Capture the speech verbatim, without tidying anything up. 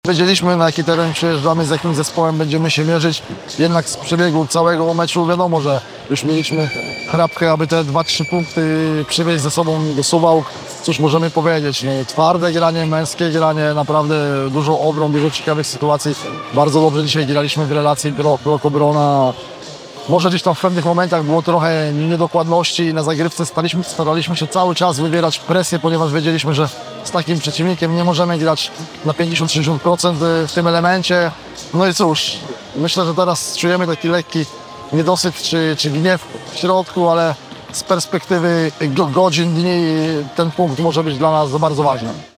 Wiedzieliśmy, na jaki teren przyjeżdżamy, z jakim zespołem będziemy się mierzyć. Jednak z przebiegu całego meczu wiadomo, że już mieliśmy chrapkę, aby te dwa trzy punkty przywieźć ze sobą do Suwałk. Cóż możemy powiedzieć, no, twarde granie, męskie granie, naprawdę dużo obron, dużo ciekawych sytuacji. Bardzo dobrze dzisiaj graliśmy w relacji blok-obrona. Może gdzieś tam w pewnych momentach było trochę niedokładności na zagrywce. Staraliśmy, staraliśmy się cały czas wywierać presję, ponieważ wiedzieliśmy, że z takim przeciwnikiem nie możemy grać na pięćdziesiąt sześćdziesiąt procent w tym elemencie. No i cóż, myślę, że teraz czujemy taki lekki niedosyt czy, czy gniew w środku, ale z perspektywy godzin, dni ten punkt może być dla nas bardzo ważny.